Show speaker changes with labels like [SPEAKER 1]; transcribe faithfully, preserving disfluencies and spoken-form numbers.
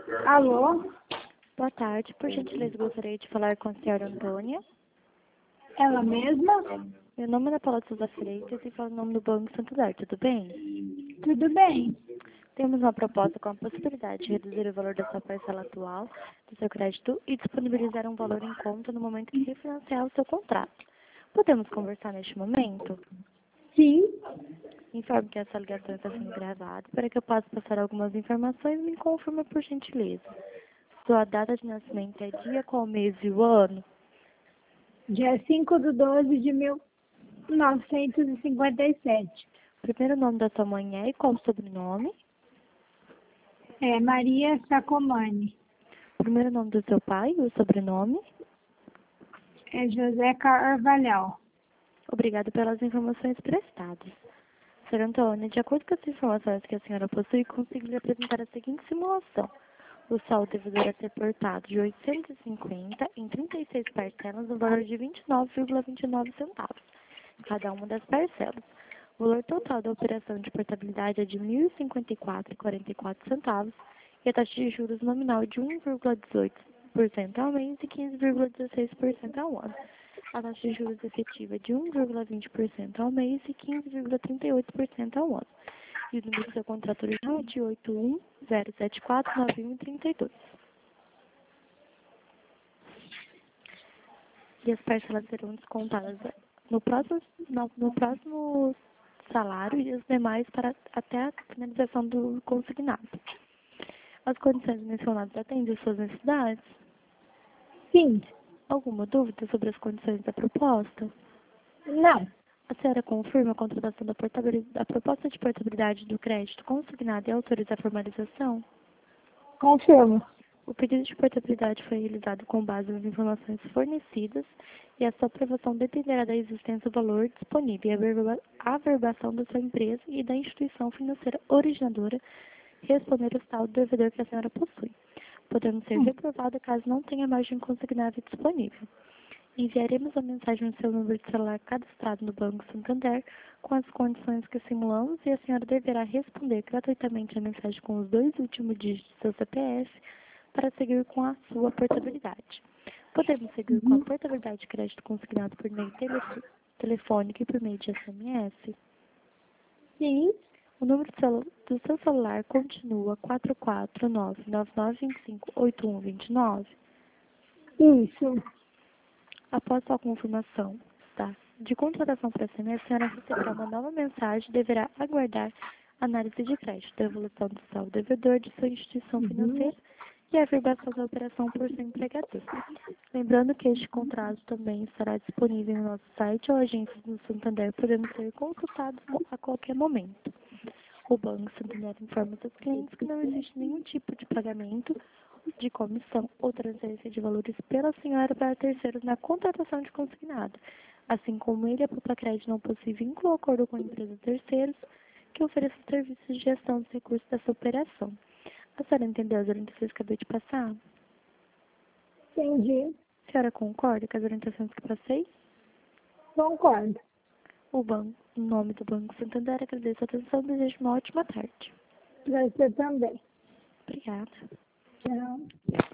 [SPEAKER 1] Alô?
[SPEAKER 2] Boa tarde, por gentileza gostaria de falar com a senhora Antônia.
[SPEAKER 1] Ela mesma?
[SPEAKER 2] Meu nome é Paula Souza Freitas e falo em nome do Banco Santander, tudo bem?
[SPEAKER 1] Tudo bem.
[SPEAKER 2] Temos uma proposta com a possibilidade de reduzir o valor da sua parcela atual do seu crédito e disponibilizar um valor em conta no momento que refinanciar o seu contrato. Podemos conversar neste momento?
[SPEAKER 1] Sim.
[SPEAKER 2] Informe que essa ligação está sendo gravada para que eu possa passar algumas informações e me confirme por gentileza. Sua data de nascimento é dia, qual mês e o ano?
[SPEAKER 1] Dia cinco de doze de mil novecentos e cinquenta e sete.
[SPEAKER 2] O primeiro nome da sua mãe é e qual o sobrenome?
[SPEAKER 1] É Maria Sacomani.
[SPEAKER 2] O primeiro nome do seu pai e o sobrenome?
[SPEAKER 1] É José Carvalhal.
[SPEAKER 2] Obrigada pelas informações prestadas. Senhora Antônia, de acordo com as informações que a senhora possui, consigo lhe apresentar a seguinte simulação. O saldo devedor a ser portado de oitocentos e cinquenta em trinta e seis parcelas no valor de vinte e nove vírgula vinte e nove centavos, cada uma das parcelas. O valor total da operação de portabilidade é de mil e cinquenta e quatro vírgula quarenta e quatro centavos e a taxa de juros nominal de um vírgula dezoito por cento ao mês e quinze vírgula dezesseis por cento ao ano. A taxa de juros efetiva é de um vírgula vinte por cento ao mês e quinze vírgula trinta e oito por cento ao ano. E o número do seu contrato original é de oito um zero sete quatro nove um três dois. E as parcelas serão descontadas no próximo, no, no próximo salário e os demais para até a finalização do consignado. As condições mencionadas atendem às suas necessidades?
[SPEAKER 1] Sim.
[SPEAKER 2] Alguma dúvida sobre as condições da proposta?
[SPEAKER 1] Não.
[SPEAKER 2] A senhora confirma a contratação da, da proposta de portabilidade do crédito consignado e autoriza a formalização?
[SPEAKER 1] Confirmo.
[SPEAKER 2] O pedido de portabilidade foi realizado com base nas informações fornecidas e a sua aprovação dependerá da existência do valor disponível e a averbação da sua empresa e da instituição financeira originadora responder ao saldo devedor que a senhora possui, podendo ser reprovada caso não tenha margem consignável disponível. Enviaremos a mensagem no seu número de celular cadastrado no Banco Santander com as condições que simulamos e a senhora deverá responder gratuitamente a mensagem com os dois últimos dígitos do seu C P F para seguir com a sua portabilidade. Podemos seguir com a portabilidade de crédito consignado por meio telefônico e por meio de S M S?
[SPEAKER 1] Sim.
[SPEAKER 2] O número do seu celular continua quatro quatro nove nove nove dois cinco oito um dois nove?
[SPEAKER 1] Isso.
[SPEAKER 2] Após sua confirmação tá, de contratação para S M S, a senhora receberá uma nova mensagem e deverá aguardar análise de crédito, devolução do saldo devedor de sua instituição financeira e a averbação da operação por seu empregador. Lembrando que este contrato também estará disponível no nosso site ou agências do Santander, podendo ser consultados a qualquer momento. O Banco Santander informa seus clientes que não existe nenhum tipo de pagamento de comissão ou transferência de valores pela senhora para terceiros na contratação de consignado, assim como ele, a Poupa Crédito, não possui vínculo ou acordo com empresas terceiros que ofereçam serviços de gestão dos recursos dessa operação. A senhora entendeu as orientações que acabei de passar?
[SPEAKER 1] Entendi.
[SPEAKER 2] A senhora concorda com as orientações que passei?
[SPEAKER 1] Concordo.
[SPEAKER 2] O banco, em nome do Banco Santander, agradeço a atenção e desejo uma ótima tarde.
[SPEAKER 1] Para você também.
[SPEAKER 2] Obrigada.
[SPEAKER 1] Tchau.